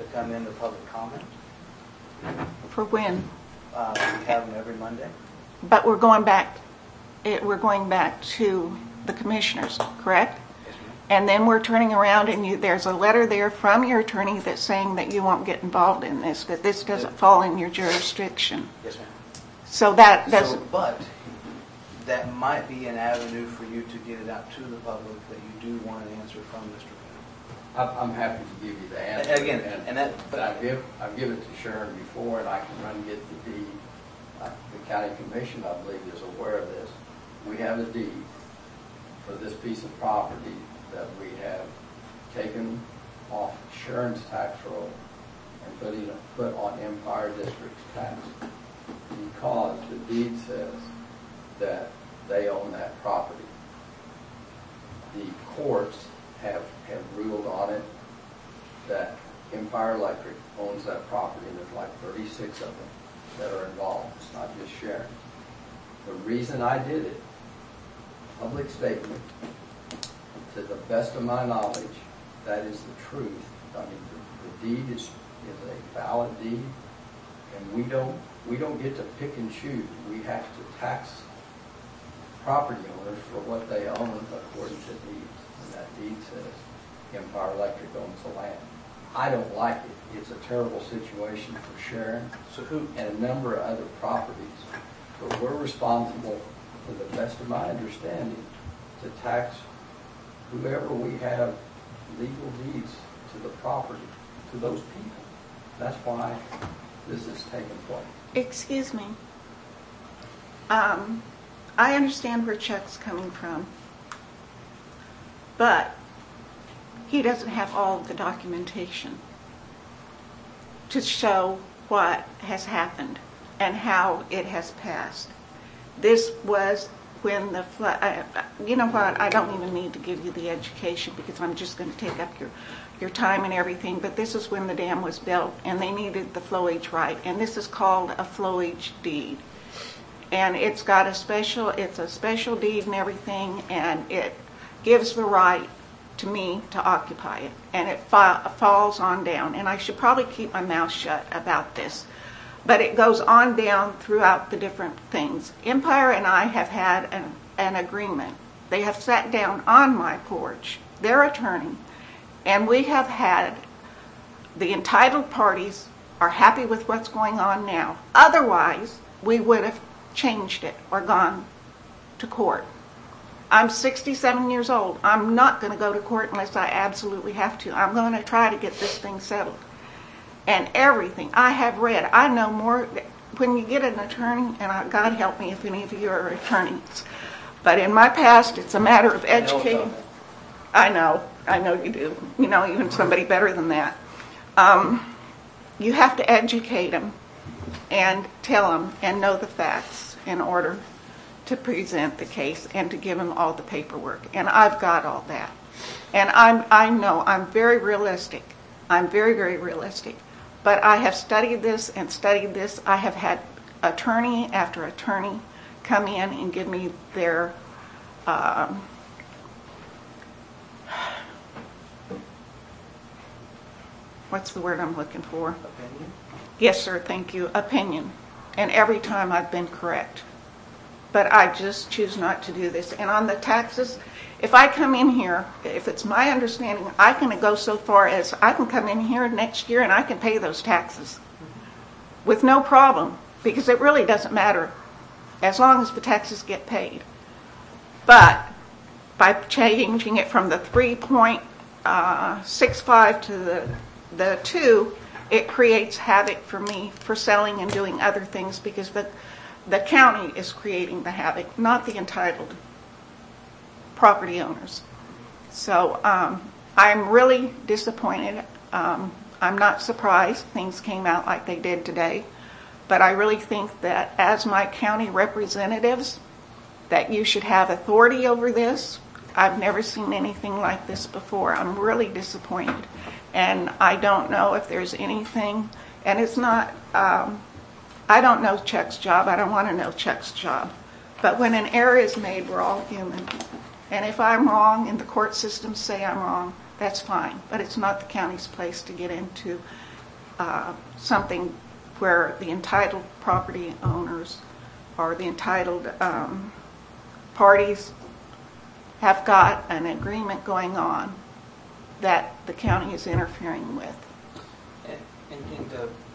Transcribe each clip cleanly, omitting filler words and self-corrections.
to come into public comment. For when? We have them every Monday. But we're going back to the commissioners, correct? Yes, ma'am. And then we're turning around and there's a letter there from your attorney that's saying that you won't get involved in this, that this doesn't fall in your jurisdiction. Yes, ma'am. So that doesn't... But that might be an avenue for you to get it out to the public that you do want an answer from Mr. Bennett. I'm happy to give you the answer. Again, and that... But I've given it to Sharon before, and I can run and get the deed. The county commission, I believe, is aware of this. We have a deed for this piece of property that we have taken off Sharon's tax roll and put on Empire District's tax, because the deed says that they own that property. The courts have ruled on it that Empire Electric owns that property, and there's like 36 of them that are involved. It's not just Sharon. The reason I did it, public statement, to the best of my knowledge, that is the truth. I mean, the deed is a valid deed, and we don't get to pick and choose. We have to tax property owners for what they own according to deeds. And that deed says Empire Electric owns the land. I don't like it. It's a terrible situation for Sharon and a number of other properties. But we're responsible, to the best of my understanding, to tax whoever we have legal deeds to the property, to those people. That's why this is taking place. Excuse me. I understand where Chuck's coming from, but he doesn't have all of the documentation to show what has happened and how it has passed. This was when the flood, you know what, I don't even need to give you the education because I'm just going to take up your time and everything, but this is when the dam was built and they needed the flowage right, and this is called a flowage deed. And it's got a special deed and everything, and it gives the right to me to occupy it, and it falls on down. And I should probably keep my mouth shut about this, but it goes on down throughout the different things. Empire and I have had an agreement. They have sat down on my porch, their attorney, and we have had the entitled parties are happy with what's going on now. Otherwise, we would have changed it or gone to court. I'm 67 years old. I'm not going to go to court unless I absolutely have to. I'm going to try to get this thing settled. And everything I have read, I know more. When you get an attorney, and God help me if any of you are attorneys, but in my past, it's a matter of educating. I know you do. You know, even somebody better than that. You have to educate them and tell them and know the facts in order to present the case and to give them all the paperwork. And I've got all that. And I know I'm very realistic. I'm very, very realistic. But I have studied this and studied this. I have had attorney after attorney come in and give me their what's the word I'm looking for? Opinion? Yes, sir, thank you. Opinion. And every time I've been correct. But I just choose not to do this. And on the taxes, if I come in here, if it's my understanding, I can go so far as I can come in here next year and I can pay those taxes with no problem, because it really doesn't matter as long as the taxes get paid. But by changing it from the 3.65 to the 2, it creates havoc for me for selling and doing other things, because the county is creating the havoc, not the entitled property owners. So I'm really disappointed. I'm not surprised things came out like they did today, but I really think that as my county representatives, that you should have authority over this. I've never seen anything like this before. I'm really disappointed. And I don't know if there's anything, and it's not, I don't know Chuck's job. I don't want to know Chuck's job. But when an error is made, we're all human. And if I'm wrong and the court systems say I'm wrong, that's fine. But it's not the county's place to get into something where the entitled property owners or the entitled parties have got an agreement going on that the county is interfering with. And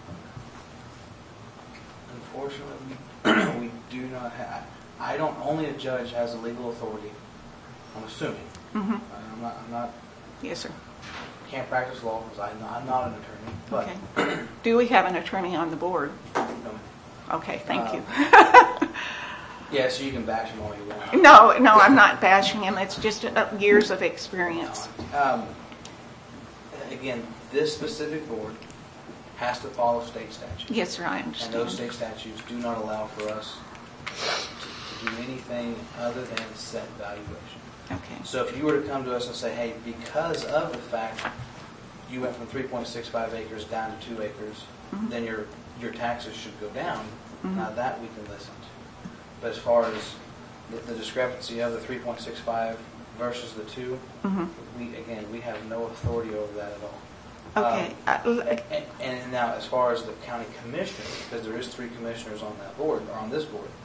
unfortunately, we do not have. I don't. Only a judge has the legal authority. I'm assuming. Mm-hmm. I'm not. Yes, sir. Can't practice law because I'm not an attorney. But Okay. Do we have an attorney on the board? no. Okay, thank you. Yeah, so you can bash him all you want. No, I'm not bashing him. It's just years of experience. Again, this specific board has to follow state statutes. Yes, sir, I And understand. those state statutes do not allow for us to do anything other than set valuation. Okay. So if you were to come to us and say, hey, because of the fact you went from 3.65 acres down to 2 acres, Mhm. then your taxes should go down. Mhm. Now that we can listen to. But as far as the discrepancy of the 3.65 versus the 2, Mm-hmm. we have no authority over that at all. Okay. And now, as far as the county commissioners, because there is 3 commissioners on that board, or on this board,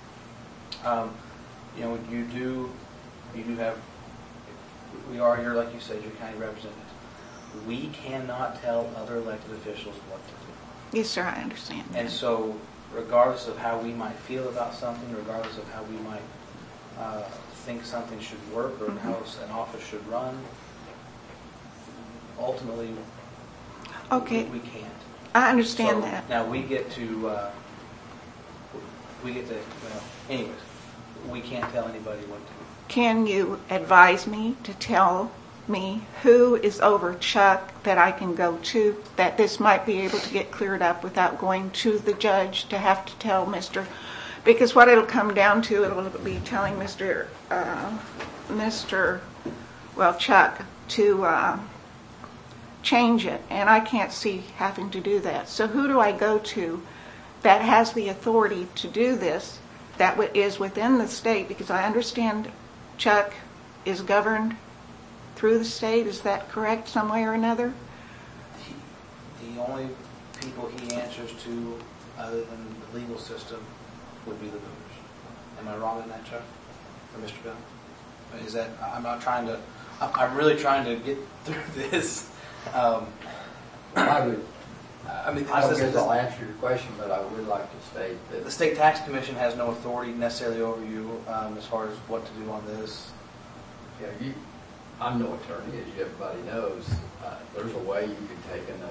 you do have. You're like you said, you're county representatives. We cannot tell other elected officials what to do. Yes, sir, I understand. And so, regardless of how we might feel about something, regardless of how we might think something should work or Mhm. how an office should run, ultimately, Okay. we can't. I understand So, that. Now we get to, anyways, we can't tell anybody what to do. Can you advise me to tell me who is over Chuck that I can go to, that this might be able to get cleared up without going to the judge to have to tell Mr. Because what it'll come down to, it'll be telling Chuck to change it, and I can't see having to do that. So who do I go to that has the authority to do this, that is within the state? Because I understand Chuck is governed through the state. Is that correct, some way or another? The only people he answers to, other than the legal system, would be the voters. Am I wrong in that, Chuck? Or Mr. Bell? Is that, I'm really trying to get through this. I don't this- guess I'll answer your question, but I would like to state that the State Tax Commission has no authority necessarily over you as far as what to do on this. I'm no attorney, as everybody knows. There's a way you can take an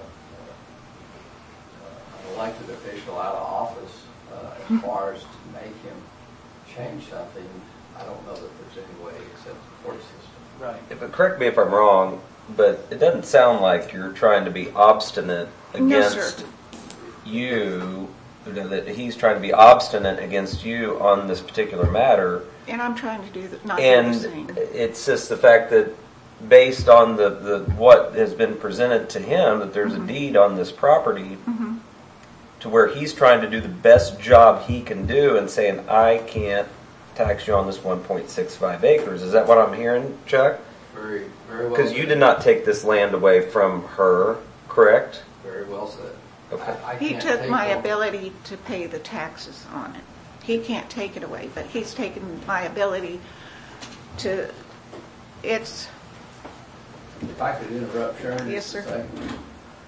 elected official out of office as far as to make him change something. I don't know that there's any way except the court system. Right. But correct me if I'm wrong, but it doesn't sound like you're trying to be obstinate No, against sir. you, that he's trying to be obstinate against you on this particular matter. And I'm trying to do not do And the same. it's just the fact that based on the what has been presented to him, that there's a deed on this property Mhm. to where he's trying to do the best job he can do and saying, I can't tax you on this 1.65 acres. Is that what I'm hearing, Chuck? Very, very well. Because you did not take this land away from her, correct? Very well said. Okay. I He can't took take my over. ability to pay the taxes on it. He can't take it away, but he's taken my ability to, it's, If I could interrupt Sharon Yes, just a sir. second.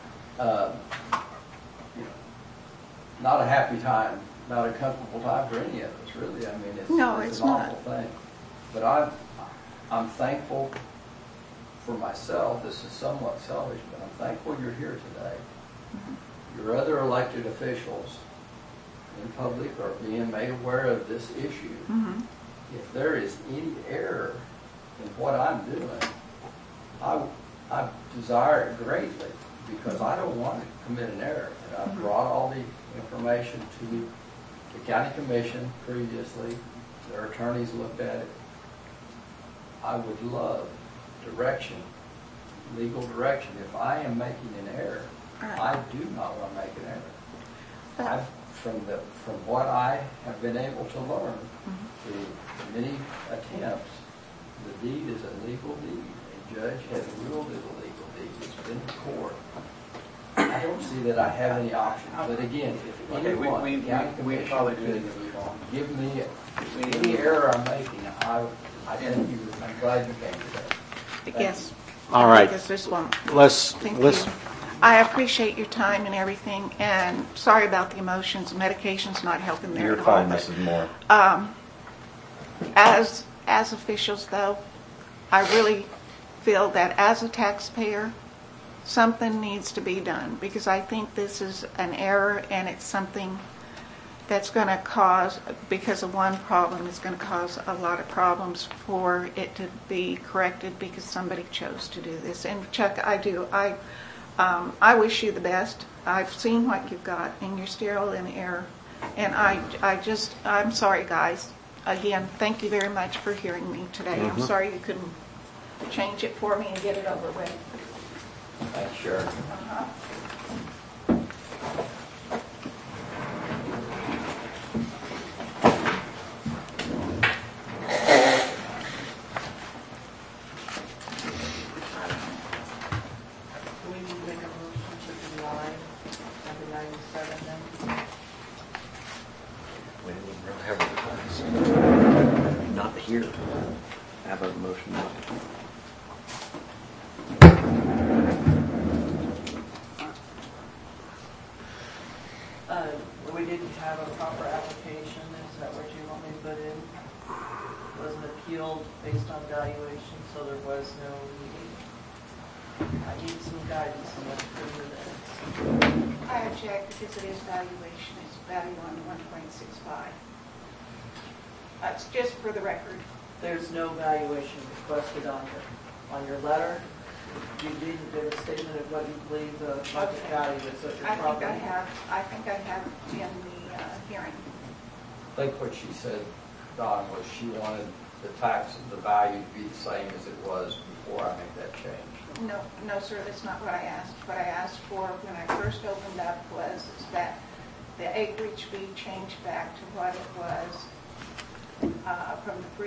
Not a happy time, not a comfortable time for any of us, really. I mean, No, it's it's an not. awful thing. But I'm thankful for myself. This is somewhat selfish, but I'm thankful you're here today. Mm-hmm. Your other elected officials in public are being made aware of this issue. mhm. If there is any error in what I'm doing, I desire it greatly because I don't want to commit an error. And I've brought all the information to the county commission previously. Their attorneys looked at it. I would love direction, legal direction. If I am making an error, Right. I do not want to make an error. But- From what I have been able to learn Mhm. through many attempts, the deed is a legal deed. A judge has ruled it a legal deed. It's been in court. I I don't see that I have any options, but again, if Okay, anyone, we county commission probably could need to move on. give me We need to any move on. error I'm making, I thank you, I'm glad you came today. Yes. All right. Because this one. Let's, Thank let's, you. I appreciate your time and everything, and sorry about the emotions. Medication's not helping there You're at all. fine, but, Mrs. Moore. As officials, though, I really feel that as a taxpayer, something needs to be done, because I think this is an error, and it's something that's going to cause, because of one problem, it's going to cause a lot of problems for it to be corrected because somebody chose to do this. And Chuck, I wish you the best. I've seen what you've got, and you're still in error. And I'm sorry, guys. Again, thank you very much for hearing me today. I'm sorry you couldn't change it for me and get it over with. Thanks, Sharon. Do we need to make a motion to deny number 97 then? We didn't even really have a request. Not here. Have a motion. We didn't have a proper application, is that what you want me to put in? Wasn't appealed based on valuation, so there was no meeting. I need some guidance on what to put in there. I object because it is valuation. It's value on 1.65. That's just for the record. There's no valuation requested on your letter. You didn't give a statement of what you believe the market value is of your I property. think I have in the hearing. I think what she said, Don, was she wanted the value to be the same as it was before I made that change. No, sir, that's not what I asked. What I asked for when I first opened up was that the acreage be changed back to what it was from the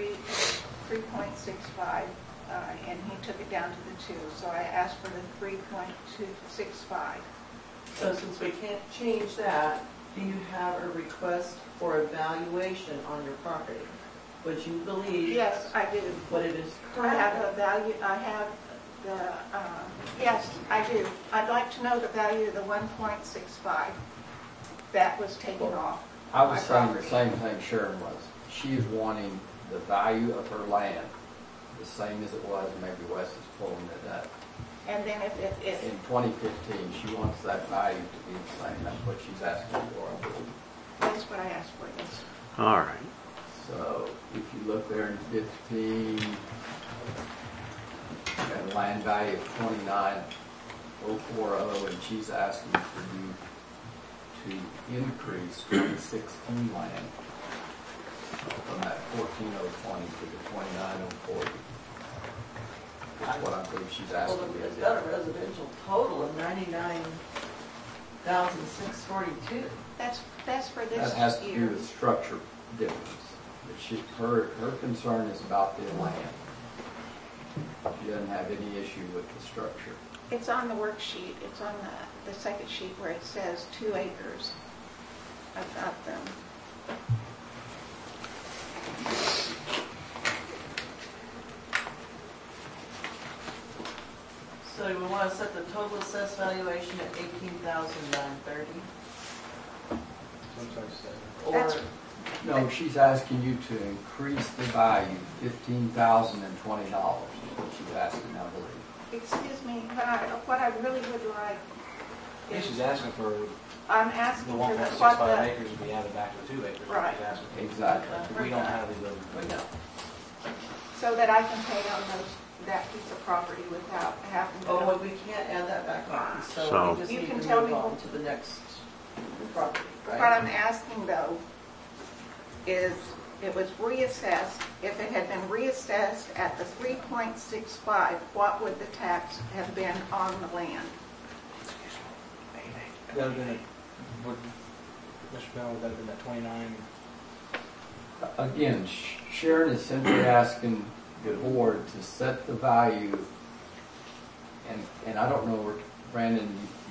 3.65, and he took it down to the 2. So I asked for the 3.265. So since we can't change that, do you have a request for a valuation on your property? Would you believe? Yes, I do. What it is I have currently? a value, I have the, yes, I do. I'd like to know the value of the 1.65 that was taken off. I was my saying the property. same thing Sharon was. She is wanting the value of her land the same as it was, and maybe Wes is pulling it up. And then if In 2015, she wants that value to be the same. That's what she's asking for, I believe. that's what I asked for, yes. all right. So if you look there in 15, got a land value of 29,040, and she's asking for you to increase 2016 land from that 14,020 to the 29,040. That's what I believe she's Well, asking it's you. got a residential total of 99,642. That's for this year. That has to do with structure difference. But her concern is about the land. She doesn't have any issue with the structure. It's on the worksheet. It's on the second sheet where it says 2 acres. I've got them. So we want to set the total assessed valuation at 18,930. Or That's- No, she's asking you to increase the value $15,020 is what she's asking, I believe. Excuse me, what I really would like Yeah, is, she's asking for I'm the asking for what 1.65 the, acres to be added back to 2 acres. Right. She's asking. Exactly. We don't have the ability. we go. so that I can pay on that piece of property without having to. Oh, well, we can't add that back on, So- so we just You need can to tell move me on what- to the next property, What right? I'm asking though is it was reassessed. If it had been reassessed at the 3.65, what would the tax have been on the land? That would have been, Mr. Bell, would that have been at 29? Again, Sharon is simply asking the board to set the value, and I don't know where, Brandon,